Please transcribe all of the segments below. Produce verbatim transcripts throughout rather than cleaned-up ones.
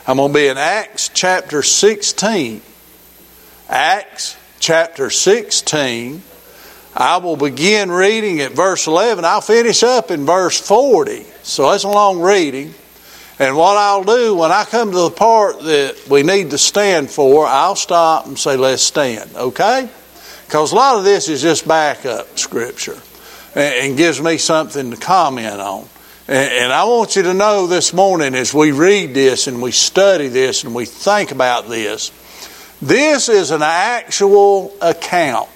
I'm going to be in Acts chapter sixteen. Acts chapter sixteen. I will begin reading at verse eleven. I'll finish up in verse forty. So that's a long reading. And what I'll do when I come to the part that we need to stand for, I'll stop and say, let's stand. Okay? Because a lot of this is just backup scripture and gives me something to comment on. And I want you to know this morning as we read this and we study this and we think about this, this is an actual account.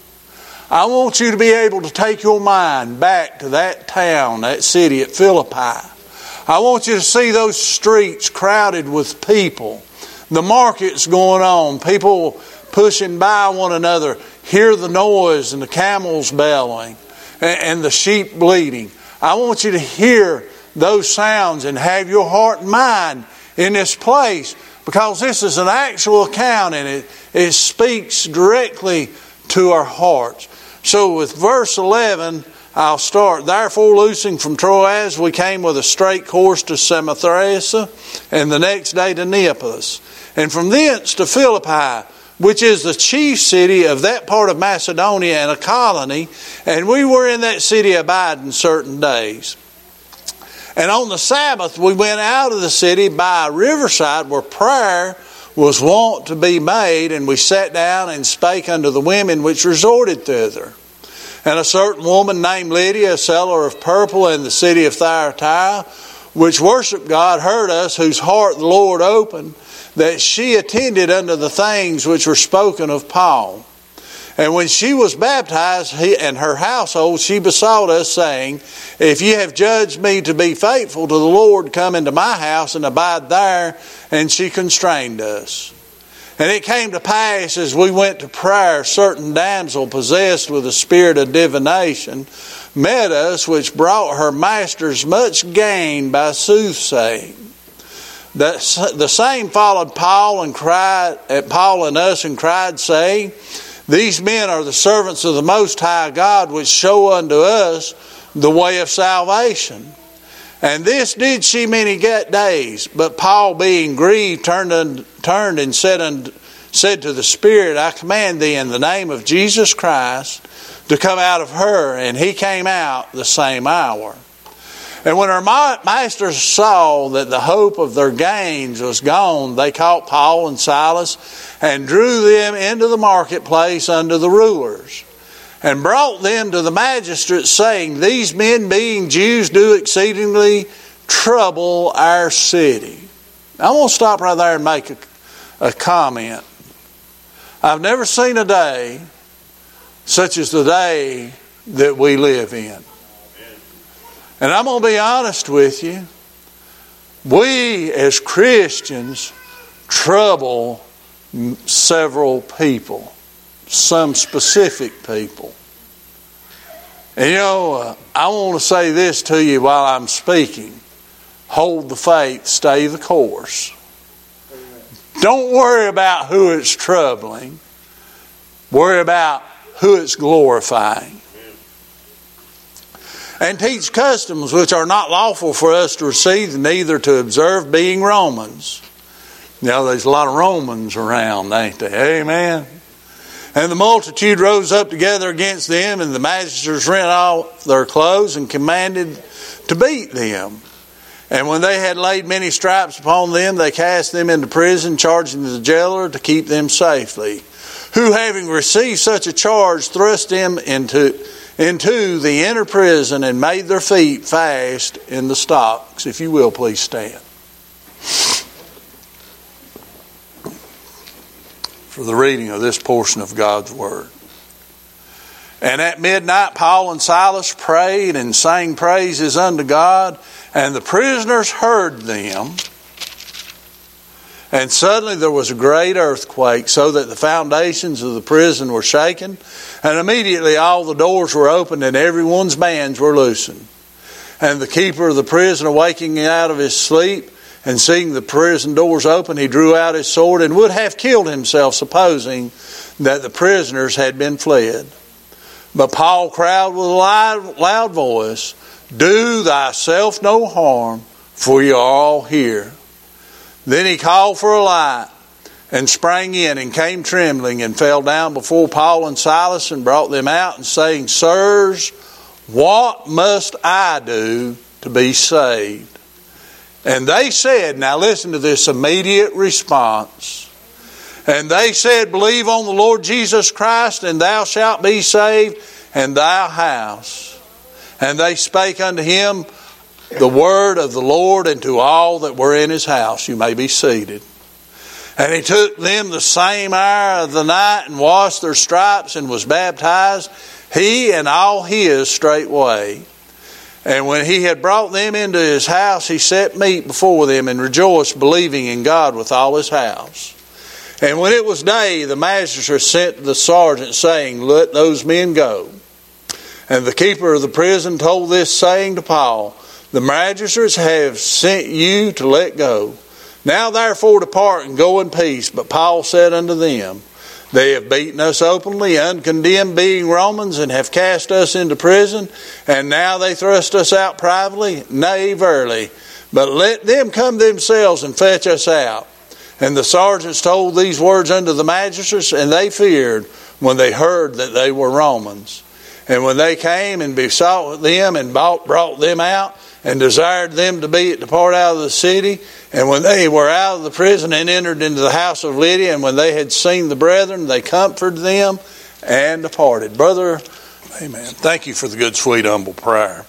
I want you to be able to take your mind back to that town, that city at Philippi. I want you to see those streets crowded with people. The market's going on. People pushing by one another. Hear the noise and the camels bellowing and the sheep bleating. I want you to hear those sounds and have your heart and mind in this place, because this is an actual account and it, it speaks directly to our hearts. So with verse eleven, I'll start. Therefore, loosing from Troas, we came with a straight course to Samothrace, and the next day to Neapolis, and from thence to Philippi, which is the chief city of that part of Macedonia and a colony, and we were in that city abiding certain days. And on the Sabbath we went out of the city by a riverside where prayer was wont to be made, and we sat down and spake unto the women which resorted thither. And a certain woman named Lydia, a seller of purple in the city of Thyatira, which worshipped God, heard us, whose heart the Lord opened, that she attended unto the things which were spoken of Paul. And when she was baptized, he and her household, she besought us, saying, if ye have judged me to be faithful to the Lord, come into my house and abide there. And she constrained us. And it came to pass, as we went to prayer, certain damsel possessed with a spirit of divination met us, which brought her masters much gain by soothsaying. The, the same followed Paul and cried at Paul and us and cried, saying, these men are the servants of the Most High God, which show unto us the way of salvation. And this did she many days. But Paul, being grieved, turned and, turned and said, and said to the Spirit, I command thee in the name of Jesus Christ to come out of her. And he came out the same hour. And when her masters saw that the hope of their gains was gone, they caught Paul and Silas and drew them into the marketplace unto the rulers, and brought them to the magistrates, saying, these men, being Jews, do exceedingly trouble our city. I want to stop right there and make a, a comment. I've never seen a day such as the day that we live in. And I'm going to be honest with you. We as Christians trouble several people. Some specific people. And you know, uh, I want to say this to you while I'm speaking. Hold the faith, stay the course. Don't worry about who it's troubling. Worry about who it's glorifying. And teach customs which are not lawful for us to receive, neither to observe, being Romans. You know, there's a lot of Romans around, ain't there? Amen. And the multitude rose up together against them, and the magistrates rent off their clothes and commanded to beat them. And when they had laid many stripes upon them, they cast them into prison, charging the jailer to keep them safely. Who, having received such a charge, thrust them into into the inner prison and made their feet fast in the stocks. If you will, please stand. For the reading of this portion of God's Word. And at midnight Paul and Silas prayed and sang praises unto God, and the prisoners heard them. And suddenly there was a great earthquake, so that the foundations of the prison were shaken. And immediately all the doors were opened, and everyone's bands were loosened. And the keeper of the prison, awaking out of his sleep, and seeing the prison doors open, he drew out his sword and would have killed himself, supposing that the prisoners had been fled. But Paul cried with a loud, loud voice, do thyself no harm, for you are all here. Then he called for a light and sprang in and came trembling and fell down before Paul and Silas and brought them out and saying, Sirs, what must I do to be saved? And they said, now listen to this immediate response. And they said, Believe on the Lord Jesus Christ, and thou shalt be saved, and thy house. And they spake unto him the word of the Lord, and to all that were in his house. You may be seated. And he took them the same hour of the night, and washed their stripes, and was baptized, he and all his straightway. And when he had brought them into his house, he set meat before them, and rejoiced, believing in God with all his house. And when it was day, the magistrate sent the sergeant, saying, Let those men go. And the keeper of the prison told this saying to Paul, The magistrates have sent you to let go. Now therefore depart and go in peace. But Paul said unto them, They have beaten us openly, uncondemned, being Romans, and have cast us into prison, and now they thrust us out privately? Nay, verily. But let them come themselves and fetch us out. And the sergeants told these words unto the magistrates, and they feared when they heard that they were Romans. And when they came and besought them and brought them out, and desired them to be depart out of the city, and when they were out of the prison and entered into the house of Lydia, and when they had seen the brethren, they comforted them and departed. Brother, amen. Thank you for the good, sweet, humble prayer.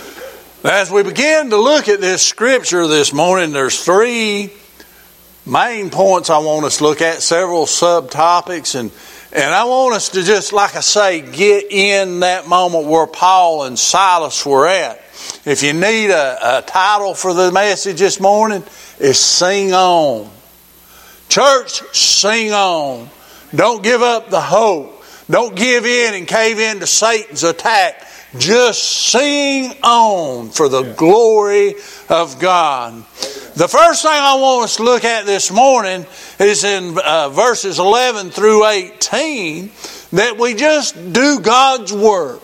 As we begin to look at this scripture this morning, there's three main points I want us to look at, several subtopics, and and I want us to just, like I say, get in that moment where Paul and Silas were at. If you need a, a title for the message this morning, it's Sing On. Church, sing on. Don't give up the hope. Don't give in and cave in to Satan's attack. Just sing on for the glory of God. The first thing I want us to look at this morning is in uh, verses eleven through eighteen, that we just do God's work.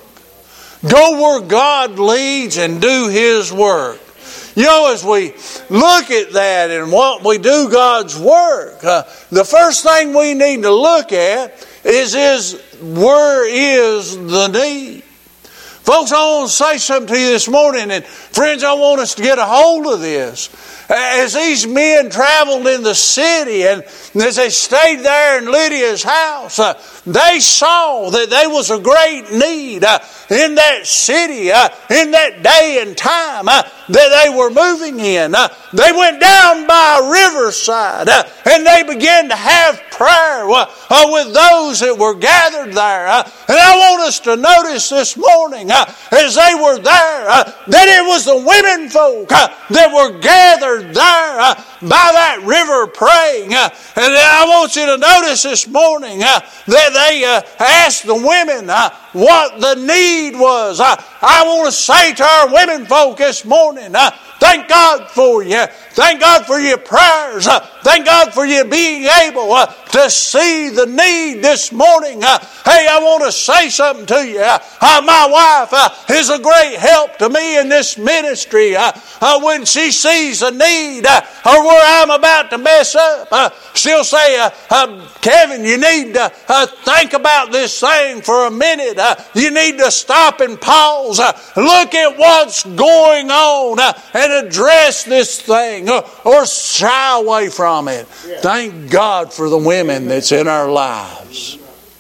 Go where God leads and do His work. You know, as we look at that and what we do God's work, uh, the first thing we need to look at is, is where is the need? Folks, I want to say something to you this morning, and friends, I want us to get a hold of this. As these men traveled in the city and as they stayed there in Lydia's house, uh, they saw that there was a great need uh, in that city, uh, in that day and time uh, that they were moving in. Uh, they went down by a riverside uh, and they began to have prayer uh, uh, with those that were gathered there. Uh, and I want us to notice this morning uh, as they were there uh, that it was the women folk uh, that were gathered there uh, by that river praying. Uh, and I want you to notice this morning uh, that they uh, asked the women uh, what the need was. Uh, I want to say to our women folk this morning, uh, thank God for you. Thank God for your prayers. Uh, thank God for you being able uh, to see the need this morning. Uh, hey, I want to say something to you. Uh, uh, my wife uh, is a great help to me in this ministry. Uh, uh, when she sees a need uh, or where I'm about to mess up, uh, she'll say, uh, uh, Kevin, you need to uh, think about this thing for a minute. Uh, you need to stop and pause. Uh, look at what's going on uh, and address this thing. Or shy away from it. Yeah. Thank God for the women that's in our lives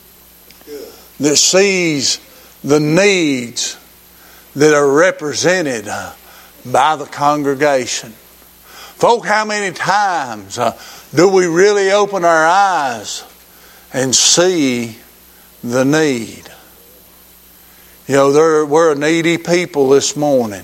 that sees the needs that are represented by the congregation. Folk, how many times uh, do we really open our eyes and see the need? You know, there, we're a needy people this morning.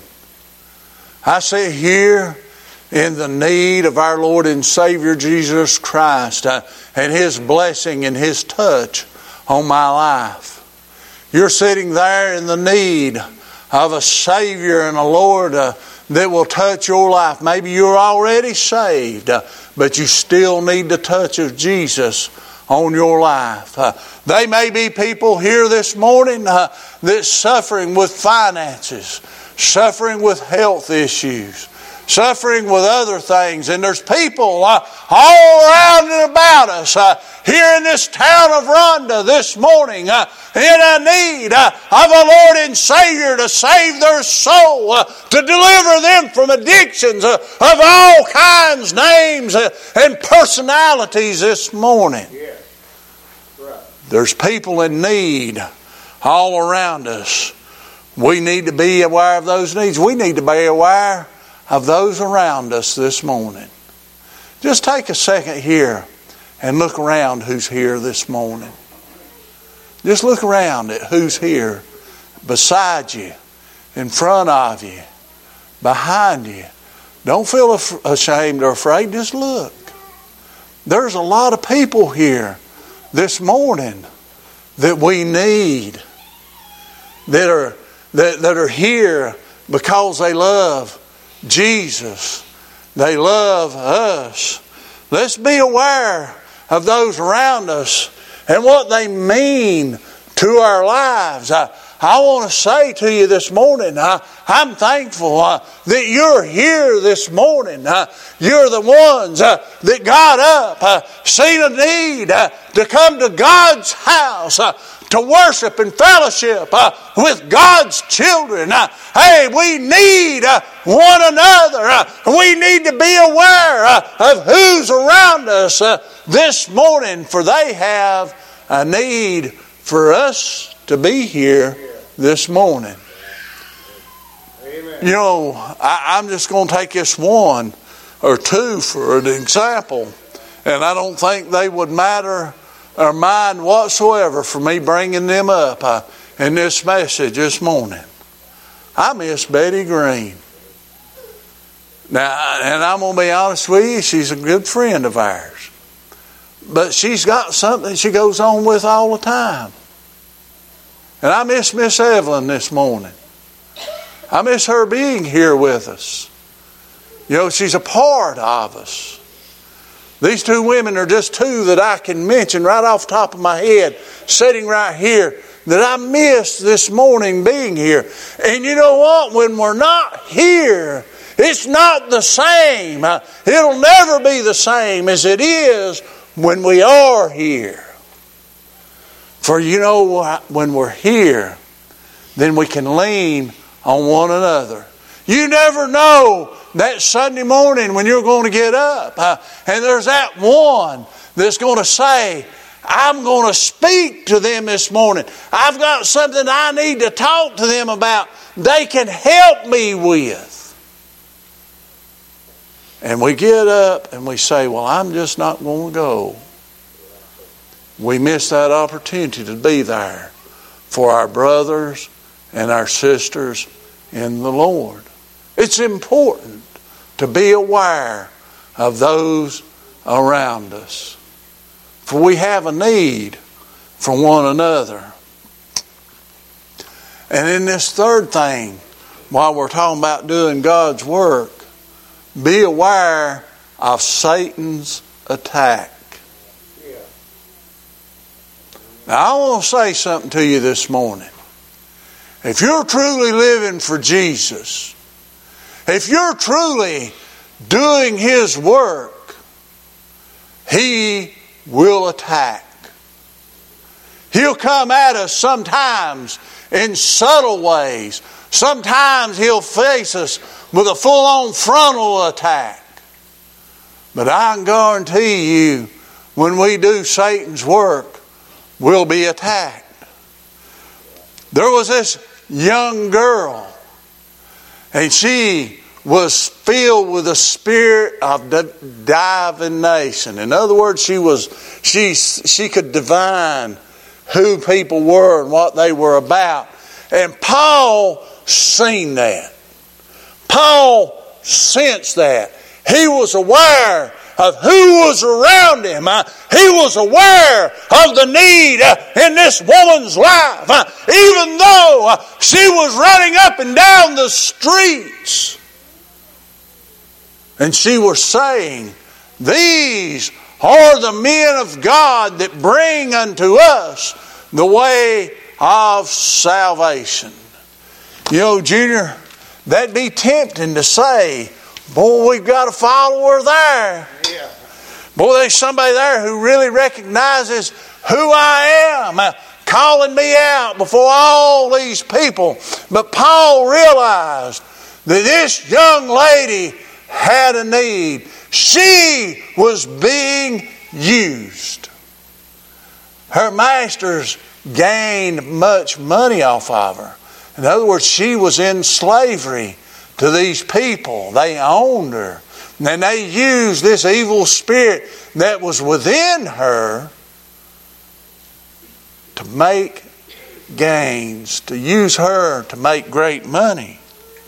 I sit here in the need of our Lord and Savior Jesus Christ uh, and His blessing and His touch on my life. You're sitting there in the need of a Savior and a Lord uh, that will touch your life. Maybe you're already saved, uh, but you still need the touch of Jesus on your life. Uh, they may be people here this morning uh, that's suffering with finances, suffering with health issues, suffering with other things. And there's people uh, all around and about us uh, here in this town of Ronda this morning uh, in a need uh, of a Lord and Savior to save their soul, uh, to deliver them from addictions uh, of all kinds, names, uh, and personalities this morning. Yeah. Right. There's people in need all around us. We need to be aware of those needs. We need to be aware of those around us this morning. Just take a second here and look around who's here this morning. Just look around at who's here beside you, in front of you, behind you. Don't feel ashamed or afraid. Just look. There's a lot of people here this morning that we need, that are that, that are here because they love Jesus. They love us. Let's be aware of those around us and what they mean to our lives. I, I want to say to you this morning, I, I'm thankful uh, that you're here this morning. Uh, you're the ones uh, that got up, uh, seen a need uh, to come to God's house, uh, to worship and fellowship uh, with God's children. Uh, hey, we need uh, one another. Uh, we need to be aware uh, of who's around us uh, this morning, for they have a need for us to be here this morning. Amen. You know, I, I'm just going to take this one or two for an example, and I don't think they would matter or mind whatsoever for me bringing them up uh, in this message this morning. I miss Betty Green. Now, and I'm going to be honest with you, she's a good friend of ours. But she's got something she goes on with all the time. And I miss Miss Evelyn this morning. I miss her being here with us. You know, she's a part of us. These two women are just two that I can mention right off the top of my head, sitting right here, that I missed this morning being here. And you know what? When we're not here, it's not the same. It'll never be the same as it is when we are here. For you know, when we're here, then we can lean on one another. You never know that Sunday morning when you're going to get up uh, and there's that one that's going to say, I'm going to speak to them this morning. I've got something I need to talk to them about. They can help me with. And we get up and we say, well, I'm just not going to go. We miss that opportunity to be there for our brothers and our sisters in the Lord. It's important to be aware of those around us. For we have a need for one another. And in this third thing, while we're talking about doing God's work, be aware of Satan's attack. Now, I want to say something to you this morning. If you're truly living for Jesus, if you're truly doing His work, He will attack. He'll come at us sometimes in subtle ways. Sometimes He'll face us with a full-on frontal attack. But I can guarantee you, when we do Satan's work, we'll be attacked. There was this young girl, and she was filled with the spirit of divination. In other words, she was she she could divine who people were and what they were about. And Paul seen that. Paul sensed that. He was aware of who was around him. Uh, he was aware of the need uh, in this woman's life. Uh, even though uh, she was running up and down the streets. And she was saying, these are the men of God that bring unto us the way of salvation. You know, Junior, that'd be tempting to say, Boy, we've got a follower there. Yeah. Boy, there's somebody there who really recognizes who I am, uh, calling me out before all these people. But Paul realized that this young lady had a need. She was being used. Her masters gained much money off of her. In other words, she was in slavery to these people. They owned her. And they used this evil spirit that was within her to make gains, to use her to make great money.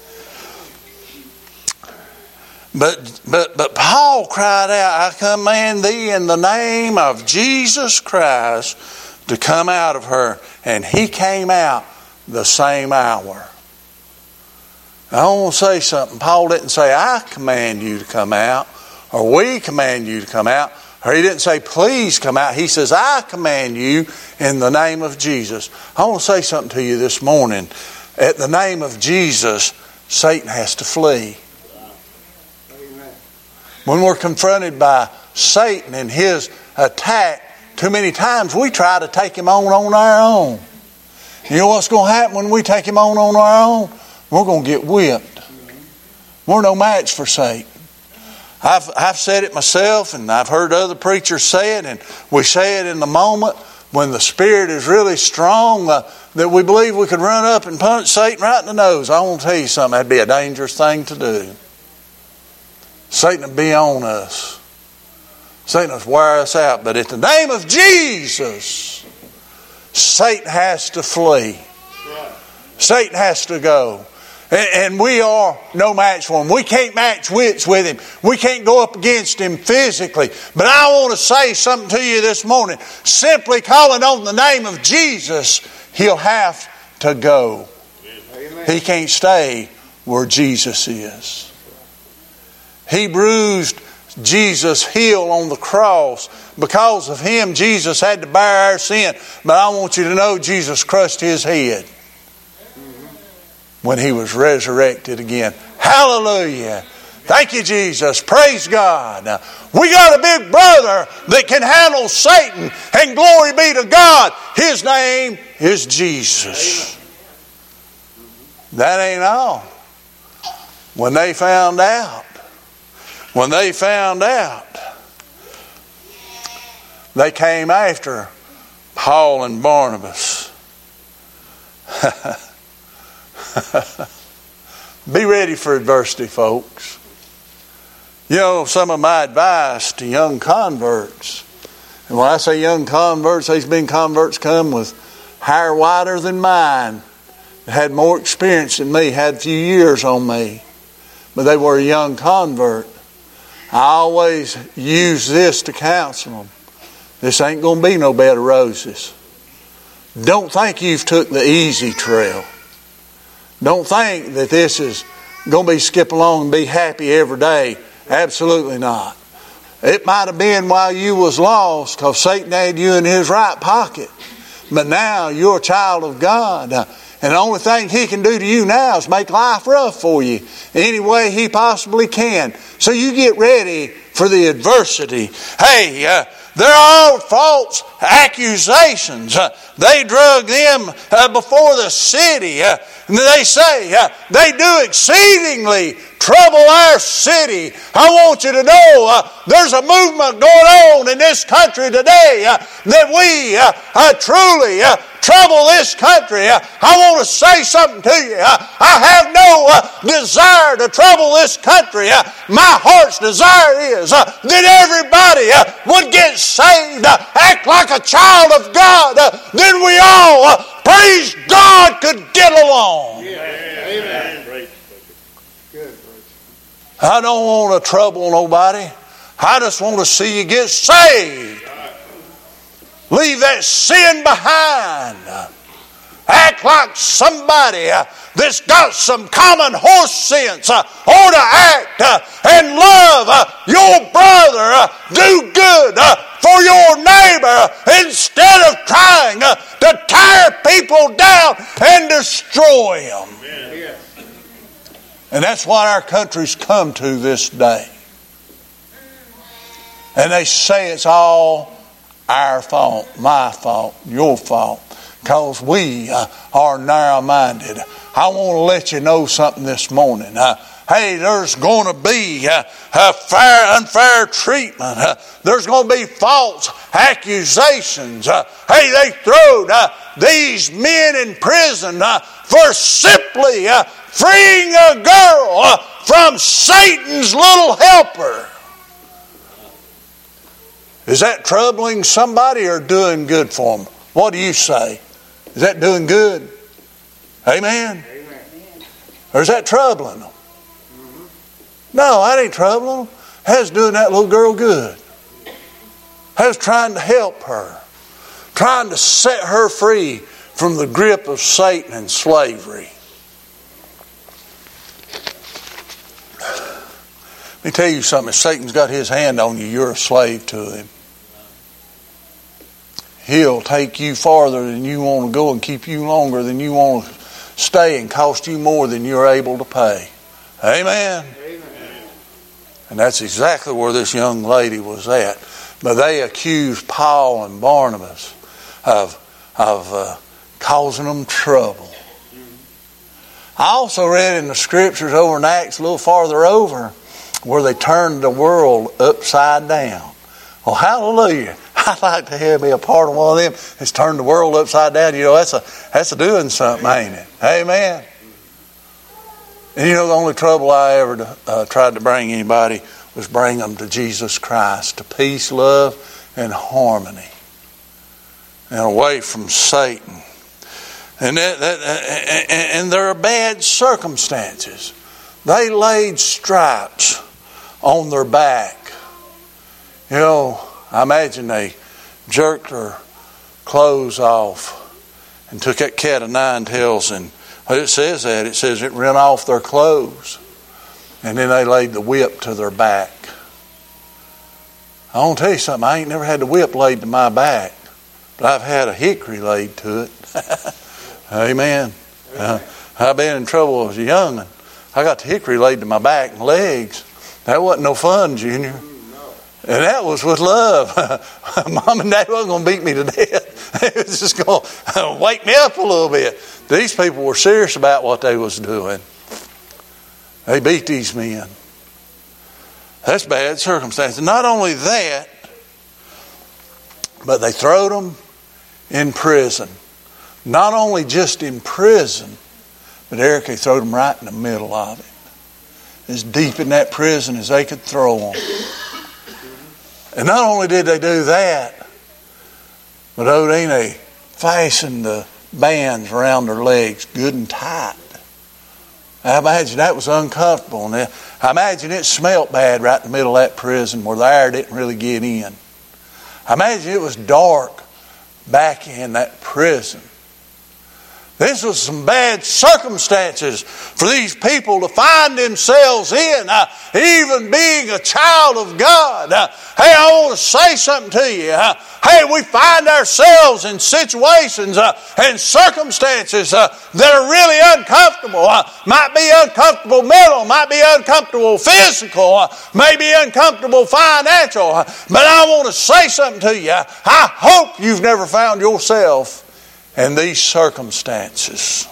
But but but Paul cried out, I command thee in the name of Jesus Christ to come out of her. And he came out the same hour. I want to say something. Paul didn't say, I command you to come out, or we command you to come out, or he didn't say, please come out. He says, I command you in the name of Jesus. I want to say something to you this morning. At the name of Jesus, Satan has to flee. Amen. When we're confronted by Satan and his attack, too many times we try to take him on on our own. You know what's going to happen when we take him on on our own? We're going to get whipped. We're no match for Satan. I've, I've said it myself, and I've heard other preachers say it, and we say it in the moment when the Spirit is really strong, uh, that we believe we could run up and punch Satan right in the nose. I want to tell you something, that'd be a dangerous thing to do. Satan would be on us. Satan would wear us out. But at the name of Jesus, Satan has to flee. Satan has to go. And we are no match for him. We can't match wits with him. We can't go up against him physically. But I want to say something to you this morning. Simply calling on the name of Jesus, he'll have to go. Amen. He can't stay where Jesus is. He bruised Jesus' heel on the cross. Because of him, Jesus had to bear our sin. But I want you to know Jesus crushed his head when he was resurrected again. Hallelujah. Thank you, Jesus. Praise God. Now, we got a big brother that can handle Satan, and glory be to God. His name is Jesus. That ain't all. When they found out, when they found out, they came after Paul and Barnabas. Be ready for adversity, folks. You know, some of my advice to young converts, and when I say young converts, there's been converts come with hair whiter than mine, that had more experience than me, had a few years on me, but they were a young convert. I always use this to counsel them. This ain't going to be no bed of roses. Don't think you've took the easy trail. Don't think that this is going to be skip along and be happy every day. Absolutely not. It might have been while you was lost because Satan had you in his right pocket. But now you're a child of God. And the only thing he can do to you now is make life rough for you any way he possibly can. So you get ready for the adversity. Hey, uh, they're all false accusations. Uh, they drug them uh, before the city. Uh, and they say uh, they do exceedingly trouble our city. I want you to know uh, there's a movement going on in this country today uh, that we uh, uh, truly uh, trouble this country. Uh, I want to say something to you. Uh, I have no uh, desire to trouble this country. Uh, my heart's desire is uh, that everybody uh, would get saved, uh, act like a child of God. Uh, then we all, uh, praise God, could get along. Yeah. Amen. Amen. Good. I don't want to trouble nobody. I just want to see you get saved. Leave that sin behind. Act like somebody uh, that's got some common horse sense. Uh, ought to act uh, and love uh, your brother. Uh, do good uh, for your neighbor instead of trying uh, to tear people down and destroy them. Amen. And that's what our country's come to this day. And they say it's all our fault, my fault, your fault, because we uh, are narrow-minded. I want to let you know something this morning. Uh, hey, there's going to be uh, a fair, unfair treatment. Uh, there's going to be false accusations. Uh, hey, they throwed uh, these men in prison uh, for simply uh, freeing a girl uh, from Satan's little helper. Is that troubling somebody or doing good for them? What do you say? Is that doing good? Amen? Amen. Or is that troubling them? Mm-hmm. No, that ain't troubling them. That's doing that little girl good. That's trying to help her. Trying to set her free from the grip of Satan and slavery. Let me tell you something. If Satan's got his hand on you, you're a slave to him. He'll take you farther than you want to go and keep you longer than you want to stay and cost you more than you're able to pay. Amen? Amen. And that's exactly where this young lady was at. But they accused Paul and Barnabas of, of uh, causing them trouble. I also read in the scriptures over in Acts a little farther over where they turned the world upside down. Well, hallelujah. I'd like to have me a part of one of them that's turned the world upside down. You know, that's a that's a doing something, ain't it? Amen. And you know, the only trouble I ever uh, tried to bring anybody was bring them to Jesus Christ, to peace, love, and harmony, and away from Satan. And that, that, and there are bad circumstances. They laid stripes on their back. You know, I imagine they jerked their clothes off and took that cat of nine tails, and well, it says that. It says it ran off their clothes. And then they laid the whip to their back. I want to tell you something. I ain't never had the whip laid to my back, but I've had a hickory laid to it. Amen. Uh, I've been in trouble as a young'un. I got the hickory laid to my back and legs. That wasn't no fun, Junior. And that was with love. Mom and Dad wasn't going to beat me to death. They was just going to wake me up a little bit. These people were serious about what they was doing. They beat these men. That's bad circumstances. Not only that, but they throwed them in prison. Not only just in prison, but Eric, they throwed them right in the middle of it. As deep in that prison as they could throw them. And not only did they do that, but oh, they fastened the bands around their legs good and tight. I imagine that was uncomfortable. And I imagine it smelt bad right in the middle of that prison where the air didn't really get in. I imagine it was dark back in that prison. This was some bad circumstances for these people to find themselves in, uh, even being a child of God. Uh, hey, I want to say something to you. Uh, hey, we find ourselves in situations uh, and circumstances uh, that are really uncomfortable. Uh, might be uncomfortable mental, might be uncomfortable physical, uh, maybe uncomfortable financial. Uh, but I want to say something to you. I hope you've never found yourself and these circumstances.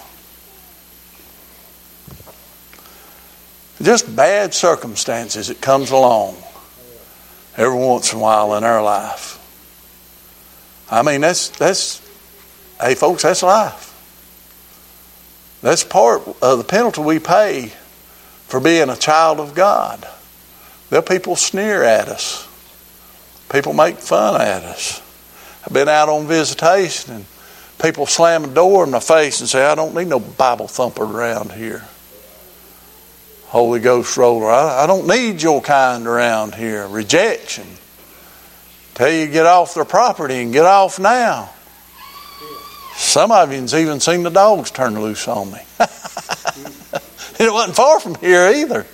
Just bad circumstances that comes along every once in a while in our life. I mean, that's, that's, hey folks, that's life. That's part of the penalty we pay for being a child of God. There people sneer at us. People make fun at us. I've been out on visitation and people slam a door in my face and say, I don't need no Bible thumper around here. Holy Ghost roller. I, I don't need your kind around here. Rejection. Tell you to get off their property and get off now. Some of you's even seen the dogs turn loose on me. It wasn't far from here either.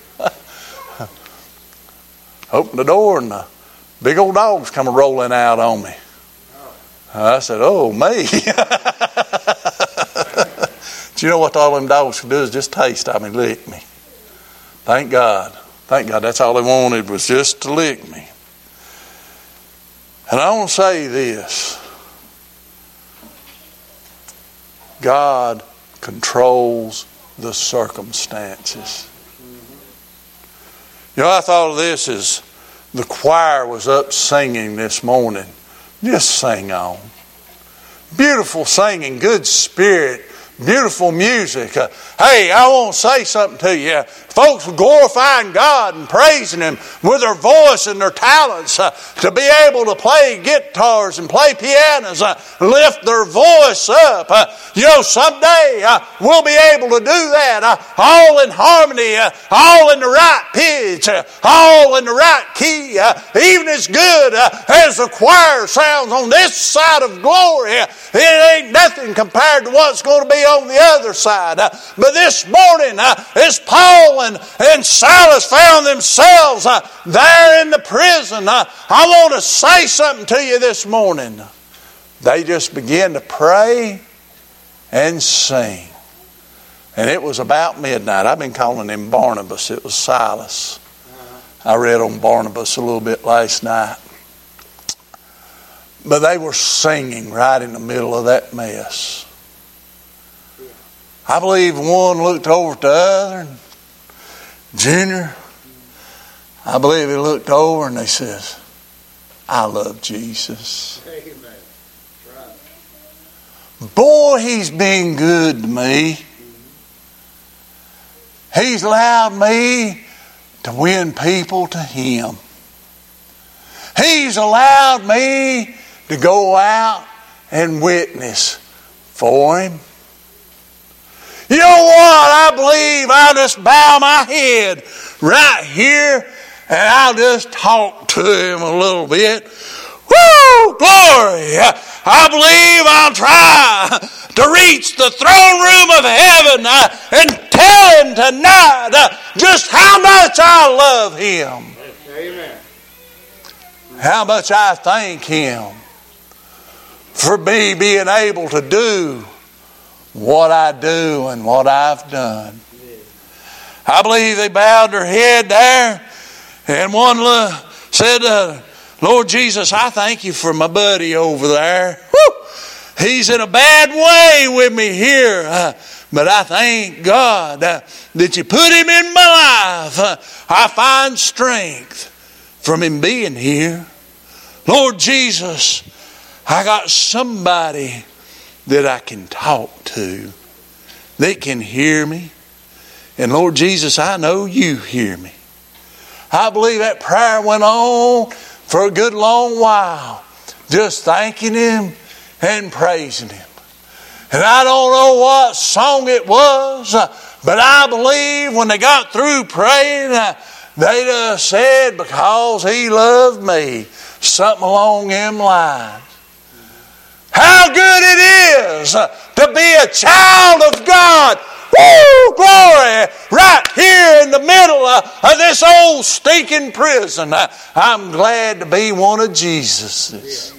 Opened the door and the big old dogs come rolling out on me. I said, oh, me. Do you know what all them dogs can do is just taste? I mean, lick me. Thank God. Thank God. That's all they wanted, was just to lick me. And I want to say this. God controls the circumstances. You know, I thought of this as the choir was up singing this morning. Just sing on. Beautiful singing, good spirit, beautiful music. Uh, hey, I want to say something to you. Folks were glorifying God and praising Him with their voice and their talents, uh, to be able to play guitars and play pianos, uh, lift their voice up. Uh, you know, someday uh, we'll be able to do that, uh, all in harmony, uh, all in the right pitch, uh, all in the right key. Uh, even as good uh, as the choir sounds on this side of glory, uh, it ain't nothing compared to what's going to be on the other side. Uh, but this morning, uh, as Paul and, and Silas found themselves uh, there in the prison, uh, I want to say something to you this morning. They just began to pray and sing. And it was about midnight. I've been calling him Barnabas. It was Silas. I read on Barnabas a little bit last night. But they were singing right in the middle of that mess. I believe one looked over at the other, and Junior, I believe he looked over and they says, I love Jesus. Amen. Right. Boy, He's been good to me. He's allowed me to win people to Him. He's allowed me to go out and witness for Him. You know what? I believe I'll just bow my head right here and I'll just talk to Him a little bit. Woo! Glory! I believe I'll try to reach the throne room of heaven and tell Him tonight just how much I love Him. Amen. How much I thank Him for me being able to do what I do and what I've done. I believe they bowed their head there, and one said, uh, Lord Jesus, I thank You for my buddy over there. Woo! He's in a bad way with me here, uh, but I thank God uh, that You put him in my life. Uh, I find strength from him being here. Lord Jesus, I got somebody that I can talk to. They can hear me. And Lord Jesus, I know You hear me. I believe that prayer went on for a good long while, just thanking Him and praising Him. And I don't know what song it was, but I believe when they got through praying, they just said, because He loved me, something along them lines. How good it is to be a child of God. Woo! Glory! Right here in the middle of this old stinking prison. I'm glad to be one of Jesus's.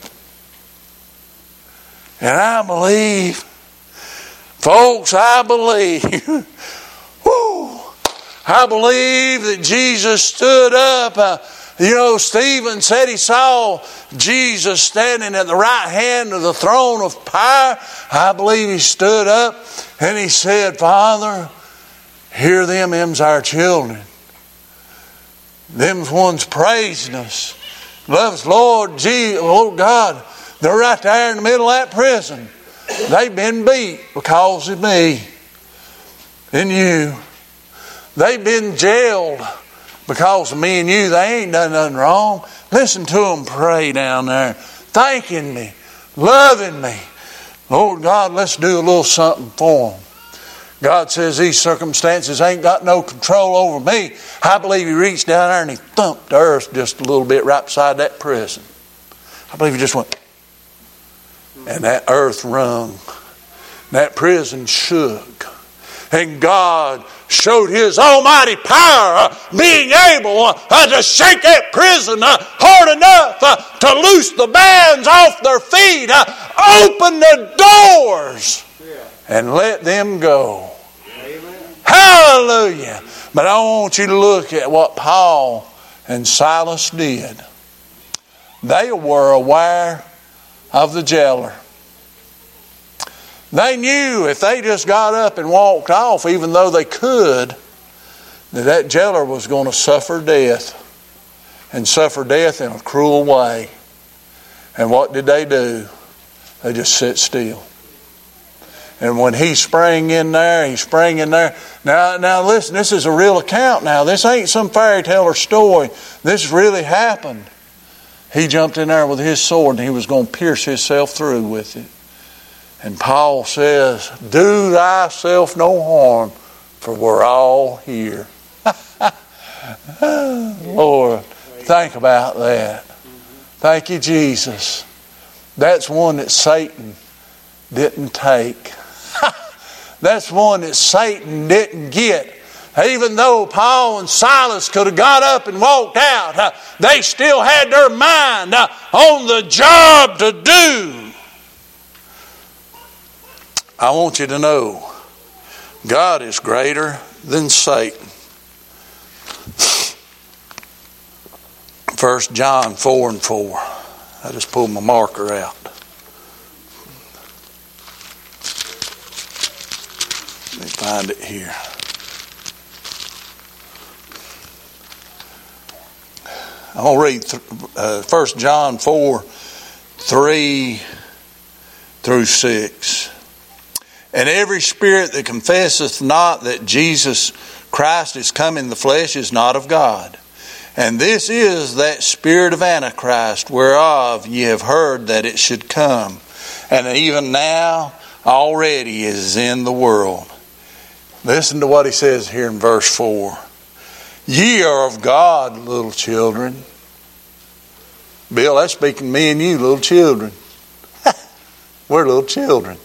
And I believe, folks, I believe, woo, I believe that Jesus stood up. Uh, You know, Stephen said he saw Jesus standing at the right hand of the throne of power. I believe he stood up and he said, Father, hear them, them's our children. Them's ones praising us. Loves Lord Jesus, Lord God. They're right there in the middle of that prison. They've been beat because of me and you. They've been jailed because of me and you. They ain't done nothing wrong. Listen to them pray down there, thanking me, loving me. Lord God, let's do a little something for them. God says these circumstances ain't got no control over me. I believe He reached down there and He thumped the earth just a little bit right beside that prison. I believe He just went, and that earth rung. That prison shook. And God showed His almighty power, being able to shake that prison hard enough to loose the bands off their feet, open the doors, and let them go. Amen. How Hallelujah. But I want you to look at what Paul and Silas did. They were aware of the jailer. They knew if they just got up and walked off, even though they could, that that jailer was going to suffer death. And suffer death in a cruel way. And what did they do? They just sit still. And when he sprang in there, he sprang in there. Now, now listen, this is a real account now. This ain't some fairy tale or story. This really happened. He jumped in there with his sword and he was going to pierce himself through with it. And Paul says, do thyself no harm, for we're all here. Lord, think about that. Thank you, Jesus. That's one that Satan didn't take. That's one that Satan didn't get. Even though Paul and Silas could have got up and walked out, they still had their mind on the job to do. I want you to know, God is greater than Satan. First John four and four. I just pulled my marker out. Let me find it here. I'll read uh, First John four, three through six. And every spirit that confesseth not that Jesus Christ is come in the flesh is not of God. And this is that spirit of Antichrist, whereof ye have heard that it should come. And even now already is in the world. Listen to what he says here in verse four. Ye are of God, little children. Bill, that's speaking to me and you, little children. We're little children.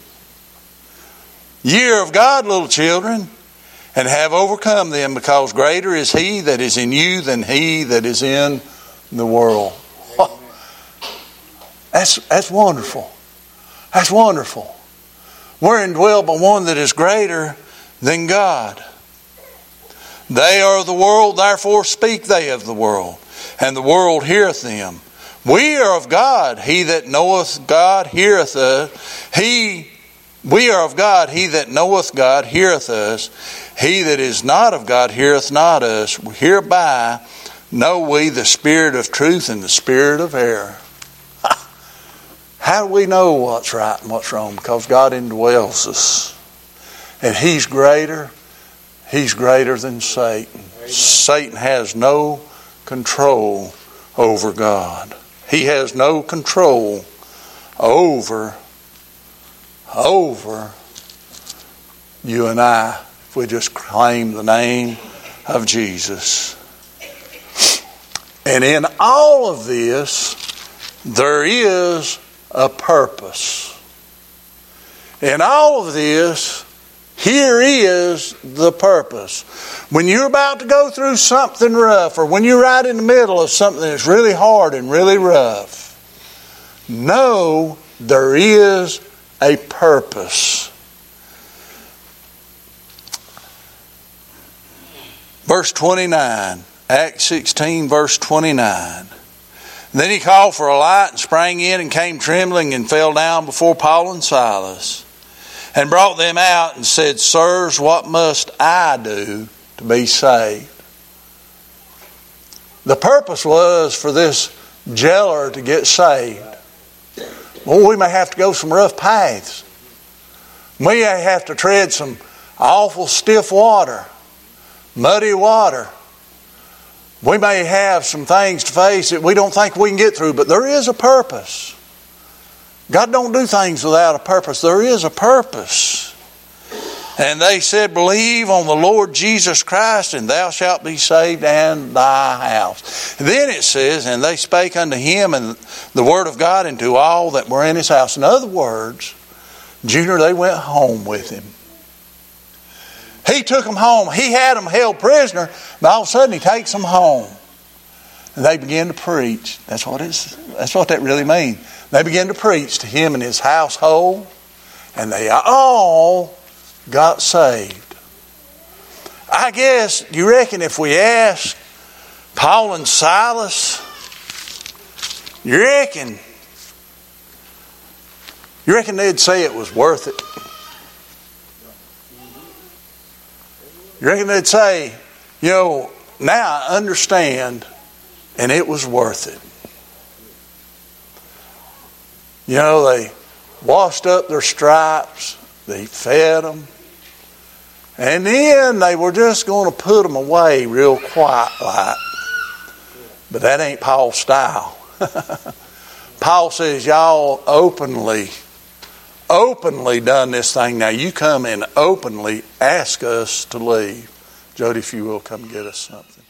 Ye are of God, little children, and have overcome them, because greater is he that is in you than he that is in the world. Oh, that's, that's wonderful. That's wonderful. We're indwelled by one that is greater than God. They are of the world, therefore speak they of the world, and the world heareth them. We are of God, he that knoweth God heareth us. He We are of God, he that knoweth God heareth us. He that is not of God heareth not us. Hereby know we the spirit of truth and the spirit of error. How do we know what's right and what's wrong? Because God indwells us. And he's greater. He's greater than Satan. Amen. Satan has no control over God. He has no control over over you and I, if we just claim the name of Jesus. And in all of this, there is a purpose. In all of this, here is the purpose. When you're about to go through something rough, or when you're right in the middle of something that's really hard and really rough, know there is a purpose. Verse twenty-nine, Acts sixteen, verse twenty-nine. Then he called for a light and sprang in and came trembling and fell down before Paul and Silas and brought them out and said, Sirs, what must I do to be saved? The purpose was for this jailer to get saved. Well, we may have to go some rough paths. We may have to tread some awful stiff water, muddy water. We may have some things to face that we don't think we can get through, but there is a purpose. God don't do things without a purpose. There is a purpose. And they said, Believe on the Lord Jesus Christ, and thou shalt be saved and thy house. Then it says, And they spake unto him and the word of God and to all that were in his house. In other words, Junior, they went home with him. He took them home. He had them held prisoner, but all of a sudden he takes them home. And they begin to preach. That's what it's, that's what that really means. They begin to preach to him and his household, and they all got saved. I guess, you reckon if we ask Paul and Silas, you reckon, you reckon they'd say it was worth it? You reckon they'd say, you know, now I understand, and it was worth it. You know, they washed up their stripes, they fed them, and then they were just going to put them away real quiet like. But that ain't Paul's style. Paul says, y'all openly, openly done this thing. Now you come and openly ask us to leave. Jody, if you will, come get us something.